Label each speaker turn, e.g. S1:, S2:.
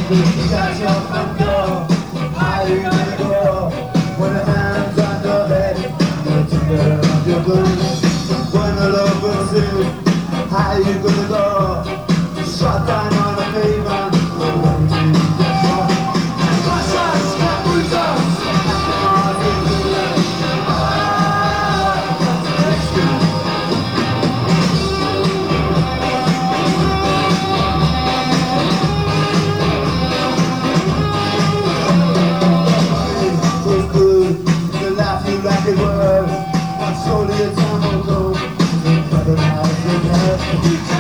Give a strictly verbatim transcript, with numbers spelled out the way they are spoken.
S1: Got your front door. How you gonna go? When the hands on your head, you're together on your boots. When the love goes in, how you gonna go? Shut down on the pavement. Crush us, get boots us. Like it was, but surely a time will go. But the life is